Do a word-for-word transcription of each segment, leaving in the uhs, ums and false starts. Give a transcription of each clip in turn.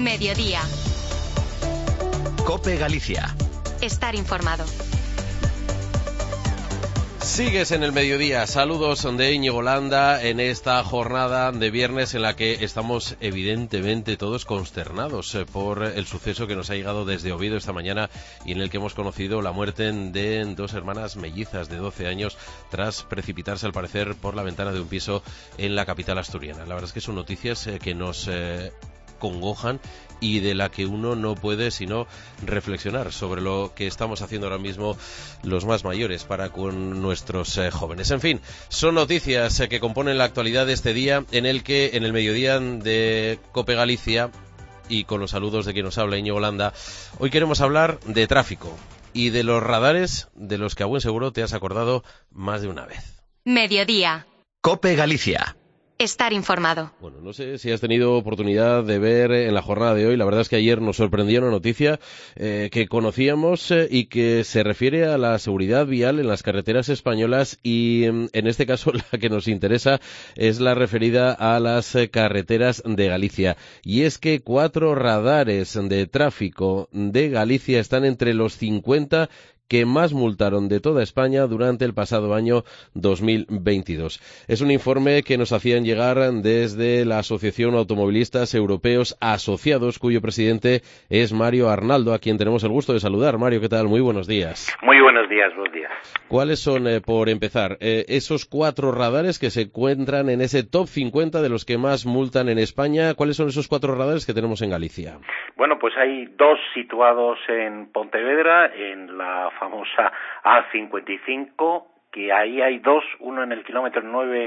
Mediodía. COPE Galicia. Estar informado. Sigues en el mediodía. Saludos de Íñigo Landa en esta jornada de viernes en la que estamos evidentemente todos consternados por el suceso que nos ha llegado desde Oviedo esta mañana y en el que hemos conocido la muerte de dos hermanas mellizas de doce años tras precipitarse al parecer por la ventana de un piso en la capital asturiana. La verdad es que son noticias que nos eh, congojan y de la que uno no puede sino reflexionar sobre lo que estamos haciendo ahora mismo los más mayores para con nuestros eh, jóvenes. En fin, son noticias eh, que componen la actualidad de este día en el que en el mediodía de COPE Galicia y con los saludos de quien nos habla, Íñigo Landa, hoy queremos hablar de tráfico y de los radares de los que a buen seguro te has acordado más de una vez. Mediodía. COPE Galicia. Estar informado. Bueno, no sé si has tenido oportunidad de ver en la jornada de hoy, la verdad es que ayer nos sorprendió una noticia eh, que conocíamos eh, y que se refiere a la seguridad vial en las carreteras españolas y en este caso la que nos interesa es la referida a las eh, carreteras de Galicia. Y es que cuatro radares de tráfico de Galicia están entre los cincuenta que más multaron de toda España durante el pasado año dos mil veintidós. Es un informe que nos hacían llegar desde la Asociación Automovilistas Europeos Asociados, cuyo presidente es Mario Arnaldo, a quien tenemos el gusto de saludar. Mario, ¿qué tal? Muy buenos días. Muy buenos días, buenos días. ¿Cuáles son, eh, por empezar, eh, esos cuatro radares que se encuentran en ese top cincuenta de los que más multan en España? ¿Cuáles son esos cuatro radares que tenemos en Galicia? Bueno, pues hay dos situados en Pontevedra, en la famosa A cincuenta y cinco, que ahí hay dos, uno en el kilómetro nueve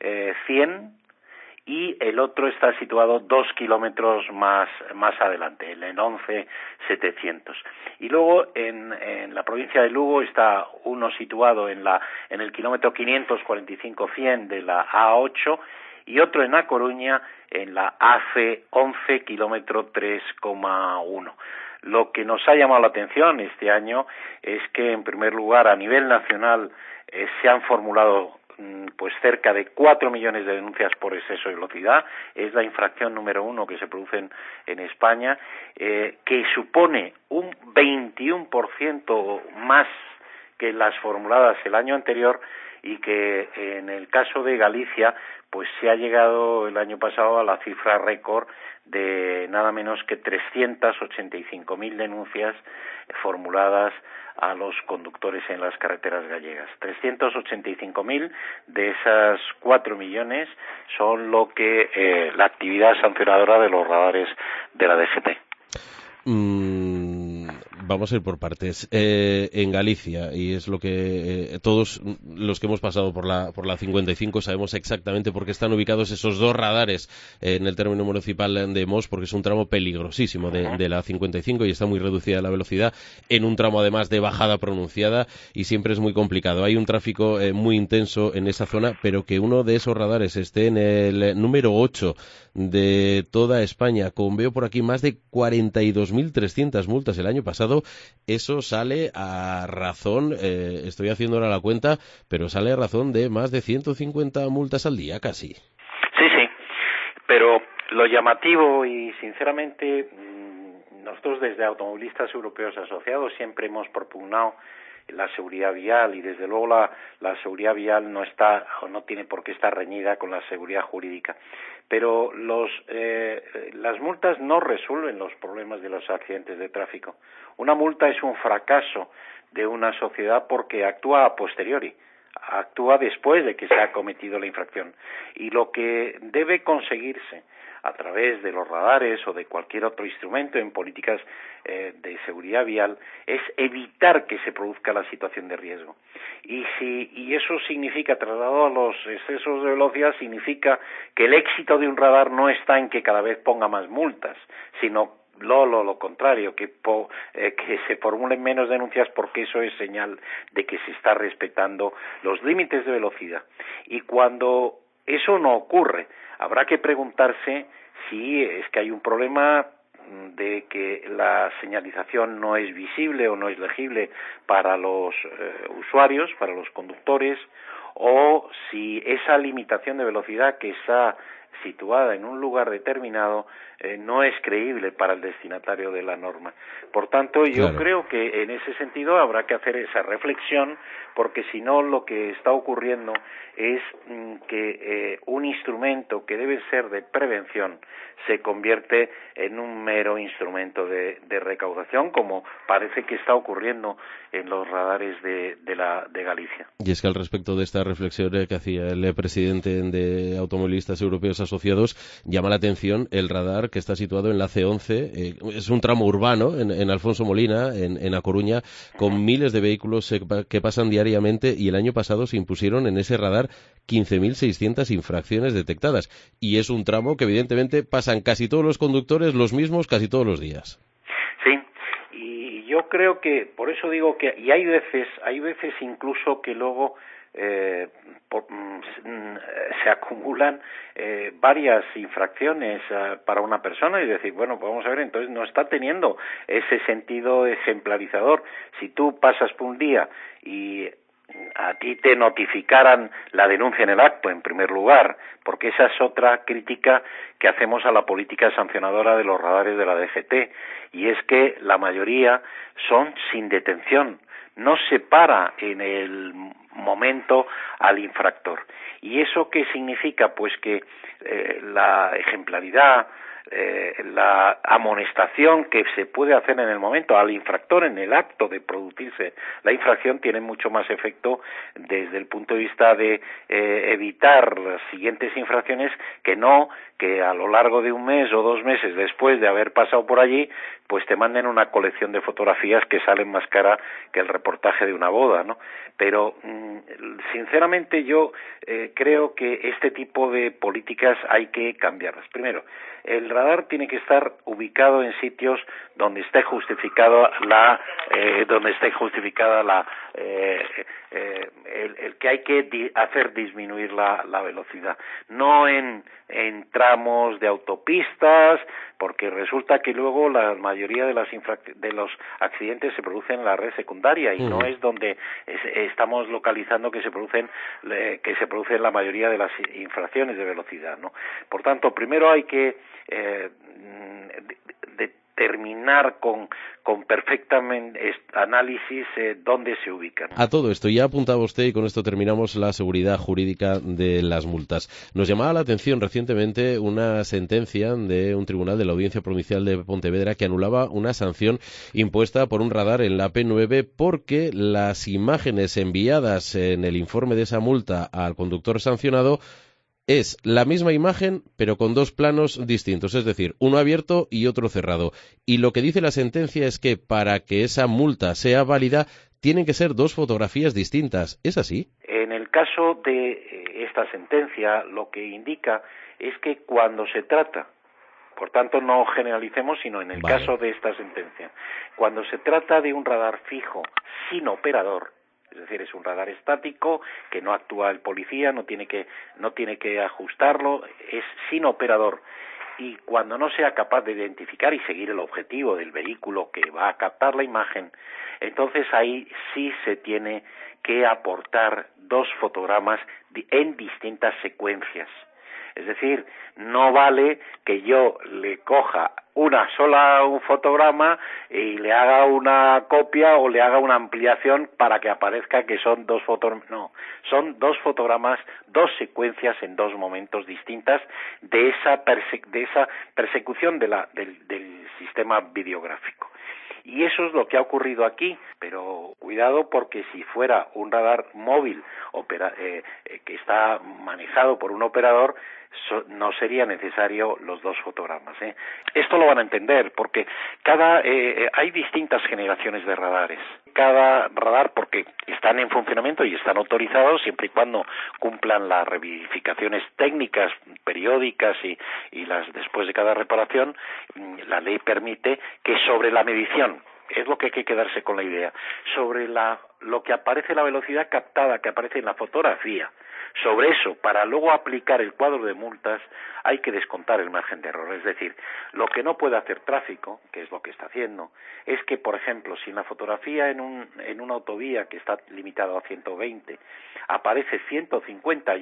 cien y el otro está situado dos kilómetros más más adelante, en once setecientos. Y luego en, en la provincia de Lugo está uno situado en la en el kilómetro quinientos cuarenta y cinco cien de la A ocho y otro en A Coruña en la A C once kilómetro tres coma uno. Lo que nos ha llamado la atención este año es que, en primer lugar, a nivel nacional eh, se han formulado mm, pues cerca de cuatro millones de denuncias por exceso de velocidad. Es la infracción número uno que se produce en, en España, eh, que supone un veintiuno por ciento más que las formuladas el año anterior y que en el caso de Galicia pues se ha llegado el año pasado a la cifra récord de nada menos que trescientas ochenta y cinco mil denuncias formuladas a los conductores en las carreteras gallegas. trescientas ochenta y cinco mil de esas cuatro millones son lo que eh, la actividad sancionadora de los radares de la D G T. Mm, vamos a ir por partes. Eh, en Galicia, y es lo que eh, todos los que hemos pasado por la por la cincuenta y cinco sabemos exactamente por qué están ubicados esos dos radares eh, en el término municipal de Mos, porque es un tramo peligrosísimo de, de la cincuenta y cinco y está muy reducida la velocidad, en un tramo además de bajada pronunciada y siempre es muy complicado. Hay un tráfico eh, muy intenso en esa zona, pero que uno de esos radares esté en el número ocho de toda España, con veo por aquí más de cuarenta y dos mil trescientas multas el año pasado, eso sale a razón, eh, estoy haciendo ahora la cuenta, pero sale a razón de más de ciento cincuenta multas al día casi. Sí, sí, pero lo llamativo y sinceramente nosotros desde Automovilistas Europeos Asociados siempre hemos propugnado la seguridad vial y desde luego la, la seguridad vial no está o no tiene por qué estar reñida con la seguridad jurídica, pero los eh, las multas no resuelven los problemas de los accidentes de tráfico. Una multa es un fracaso de una sociedad porque actúa a posteriori, actúa después de que se ha cometido la infracción y lo que debe conseguirse a través de los radares o de cualquier otro instrumento en políticas eh, de seguridad vial es evitar que se produzca la situación de riesgo. Y si y eso significa, trasladado a los excesos de velocidad, significa que el éxito de un radar no está en que cada vez ponga más multas, sino lo, lo, lo contrario, que, po, eh, que se formulen menos denuncias porque eso es señal de que se está respetando los límites de velocidad. Y cuando eso no ocurre, habrá que preguntarse si es que hay un problema de que la señalización no es visible o no es legible para los eh, usuarios, para los conductores, o si esa limitación de velocidad que está situada en un lugar determinado eh, no es creíble para el destinatario de la norma. Por tanto, yo Claro. creo que en ese sentido habrá que hacer esa reflexión, porque si no lo que está ocurriendo es mm, que eh, un instrumento que debe ser de prevención se convierte en un mero instrumento de, de recaudación, como parece que está ocurriendo en los radares de, de, la, de Galicia. Y es que al respecto de esta reflexión que hacía el presidente de Automovilistas Europeos Asociados, llama la atención el radar que está situado en la C once, eh, es un tramo urbano en, en Alfonso Molina, en, en A Coruña, con miles de vehículos eh, que pasan diariamente, y el año pasado se impusieron en ese radar quince mil seiscientas infracciones detectadas. Y es un tramo que evidentemente pasan casi todos los conductores los mismos casi todos los días. Sí, y yo creo que, por eso digo que, y hay veces, hay veces incluso que luego eh, por, mm, se acumulan eh, varias infracciones eh, para una persona, y decir, bueno, pues vamos a ver, entonces no está teniendo ese sentido ejemplarizador. Si tú pasas por un día y a ti te notificaran la denuncia en el acto, en primer lugar, porque esa es otra crítica que hacemos a la política sancionadora de los radares de la D G T, y es que la mayoría son sin detención, no se para en el momento al infractor. ¿Y eso qué significa? Pues que eh, la ejemplaridad, Eh, la amonestación que se puede hacer en el momento al infractor en el acto de producirse la infracción tiene mucho más efecto desde el punto de vista de eh, evitar las siguientes infracciones que no que a lo largo de un mes o dos meses después de haber pasado por allí pues te manden una colección de fotografías que salen más cara que el reportaje de una boda, ¿no? Pero mmm, sinceramente yo eh, creo que este tipo de políticas hay que cambiarlas. Primero, el radar tiene que estar ubicado en sitios donde esté justificado la eh, donde esté justificada la eh, eh, el, el que hay que di- hacer disminuir la, la velocidad, no en en tramos de autopistas, porque resulta que luego la mayoría de las infrac- de los accidentes se producen en la red secundaria y uh-huh. no es donde es, estamos localizando que se producen eh, que se producen la mayoría de las infracciones de velocidad, ¿no? Por tanto, primero hay que eh, determinar con con perfectamente análisis eh, dónde se ubican. A todo esto, ya apuntaba usted, y con esto terminamos, la seguridad jurídica de las multas. Nos llamaba la atención recientemente una sentencia de un tribunal de la Audiencia Provincial de Pontevedra que anulaba una sanción impuesta por un radar en la P nueve porque las imágenes enviadas en el informe de esa multa al conductor sancionado es la misma imagen, pero con dos planos distintos, es decir, uno abierto y otro cerrado. Y lo que dice la sentencia es que para que esa multa sea válida, tienen que ser dos fotografías distintas. ¿Es así? En el caso de esta sentencia, lo que indica es que cuando se trata, por tanto no generalicemos, sino en el vale. caso de esta sentencia, cuando se trata de un radar fijo sin operador, es decir, es un radar estático que no actúa el policía, no tiene que no tiene que ajustarlo, es sin operador. Y cuando no sea capaz de identificar y seguir el objetivo del vehículo que va a captar la imagen, entonces ahí sí se tiene que aportar dos fotogramas en distintas secuencias. Es decir, no vale que yo le coja una sola un fotograma y le haga una copia o le haga una ampliación para que aparezca que son dos fotogramas. No, son dos fotogramas, dos secuencias en dos momentos distintas de esa perse- de esa persecución de la, del, del sistema videográfico. Y eso es lo que ha ocurrido aquí, pero cuidado porque si fuera un radar móvil opera, eh, eh, que está manejado por un operador, so, no sería necesario los dos fotogramas, ¿eh? Esto lo van a entender porque cada eh, hay distintas generaciones de radares. Cada radar, porque están en funcionamiento y están autorizados siempre y cuando cumplan las verificaciones técnicas periódicas y, y las después de cada reparación, la ley permite que sobre la medición, es lo que hay que quedarse con la idea, sobre la lo que aparece la velocidad captada, que aparece en la fotografía, sobre eso, para luego aplicar el cuadro de multas, hay que descontar el margen de error. Es decir, lo que no puede hacer tráfico, que es lo que está haciendo, es que, por ejemplo, si en la fotografía en, un, en una autovía que está limitado a ciento veinte aparece ciento cincuenta y uno,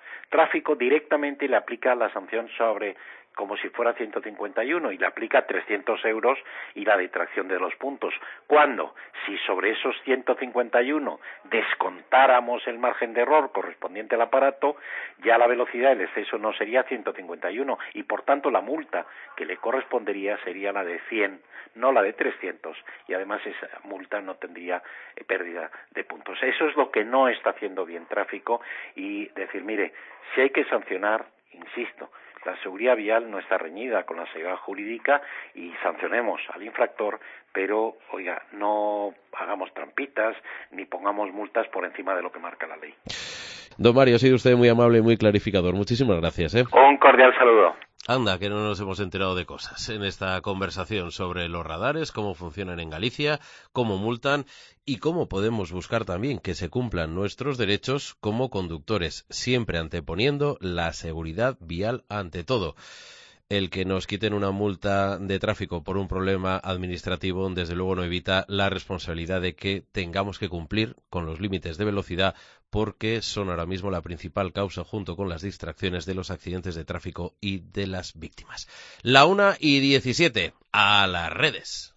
Tráfico directamente le aplica la sanción sobre como si fuera ciento cincuenta y uno y le aplica trescientos euros y la detracción de los puntos. ¿Cuándo? Si sobre esos ciento cincuenta y uno descontáramos el margen de error correspondiente al aparato, ya la velocidad del exceso no sería ciento cincuenta y uno y por tanto la multa que le correspondería sería la de cien, no la de trescientos, y además esa multa no tendría eh, pérdida de puntos. Eso es lo que no está haciendo bien Tráfico, y decir, mire, si hay que sancionar, insisto, la seguridad vial no está reñida con la seguridad jurídica y sancionemos al infractor, pero, oiga, no hagamos trampitas ni pongamos multas por encima de lo que marca la ley. Don Mario, ha sido usted muy amable y muy clarificador. Muchísimas gracias, ¿eh? Un cordial saludo. Anda, que no nos hemos enterado de cosas en esta conversación sobre los radares, cómo funcionan en Galicia, cómo multan y cómo podemos buscar también que se cumplan nuestros derechos como conductores, siempre anteponiendo la seguridad vial ante todo. El que nos quiten una multa de tráfico por un problema administrativo, desde luego no evita la responsabilidad de que tengamos que cumplir con los límites de velocidad, porque son ahora mismo la principal causa, junto con las distracciones, de los accidentes de tráfico y de las víctimas. La una y diecisiete, a las redes.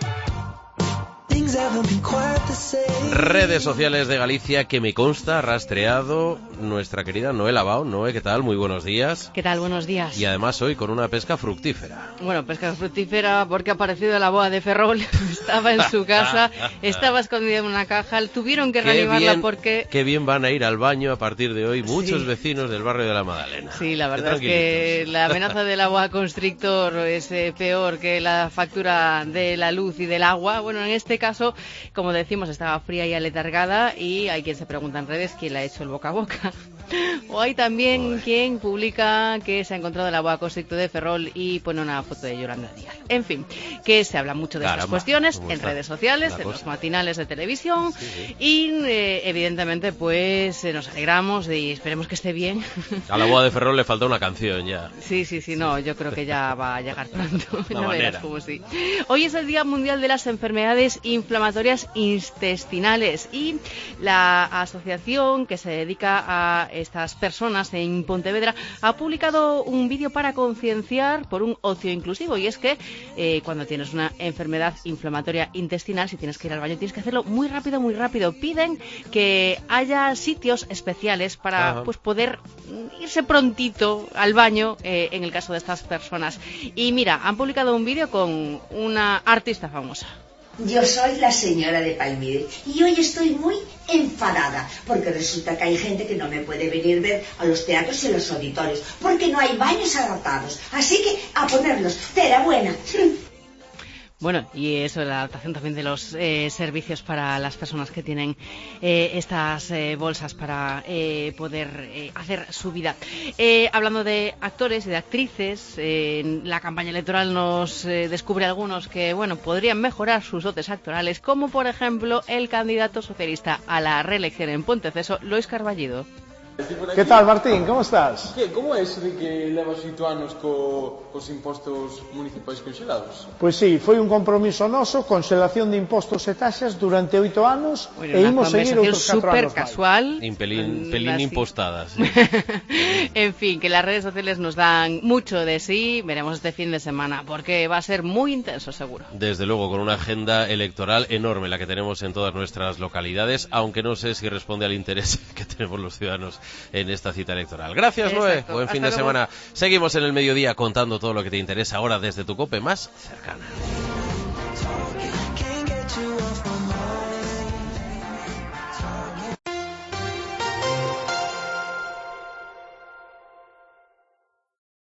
Redes sociales de Galicia, que me consta ha rastreado nuestra querida Noé Lavao. Noé, ¿qué tal? Muy buenos días. ¿Qué tal? Buenos días. Y además hoy con una pesca fructífera. Bueno, pesca fructífera porque ha aparecido la boa de Ferrol. Estaba en su casa, estaba escondida en una caja, tuvieron que reanimarla porque... Qué bien van a ir al baño a partir de hoy muchos sí. vecinos del barrio de la Magdalena. Sí, la verdad es que la amenaza de la boa constrictor es eh, peor que la factura de la luz y del agua. Bueno, en este caso, como decimos, estaba fría y aletargada, y hay quien se pregunta en redes quién le ha hecho el boca a boca. O hay también Uy. quien publica que se ha encontrado la boa constrictor de Ferrol y pone una foto de Yolanda Díaz. En fin, que se habla mucho de Caramba, estas cuestiones en redes sociales, en los matinales de televisión, sí, sí. y eh, evidentemente pues eh, nos alegramos y esperemos que esté bien. A la boa de Ferrol le falta una canción ya. Sí, sí, sí, no, yo creo que ya va a llegar pronto. No verás como sí. Hoy es el Día Mundial de las Enfermedades Inflamatorias Intestinales, y la asociación que se dedica a estas personas en Pontevedra ha publicado un vídeo para concienciar por un ocio inclusivo, y es que eh, cuando tienes una enfermedad inflamatoria intestinal, si tienes que ir al baño, tienes que hacerlo muy rápido, muy rápido. Piden que haya sitios especiales para Ajá. pues poder irse prontito al baño eh, en el caso de estas personas. Y mira, han publicado un vídeo con una artista famosa. Yo soy la señora de Palmira y hoy estoy muy enfadada porque resulta que hay gente que no me puede venir a ver a los teatros y a los auditorios porque no hay baños adaptados. Así que a ponerlos. Tera buena. Bueno, y eso, la adaptación también de los eh, servicios para las personas que tienen eh, estas eh, bolsas para eh, poder eh, hacer su vida. Eh, hablando de actores y de actrices, eh, la campaña electoral nos eh, descubre algunos que, bueno, podrían mejorar sus dotes actorales, como por ejemplo el candidato socialista a la reelección en Ponteceso, Lois Carballido. Que tal, Martín? Como estás? Que, como é iso de que levas oito anos co, cos impostos municipais conxelados? Pois sí, foi un compromiso noso, conxelación de impostos e taxas durante oito anos, bueno, e imos seguir outros catro anos casual, en pelín, pelín impostadas. Sí. En fin, que las redes sociales nos dan mucho de sí. Veremos este fin de semana, porque va a ser muy intenso, seguro. Desde luego, con una agenda electoral enorme la que tenemos en todas nuestras localidades, aunque no sé si responde al interés que tenemos los ciudadanos en esta cita electoral. Gracias, Noé. Buen Hasta fin de luego. semana. Seguimos en el mediodía contando todo lo que te interesa ahora desde tu COPE más cercana.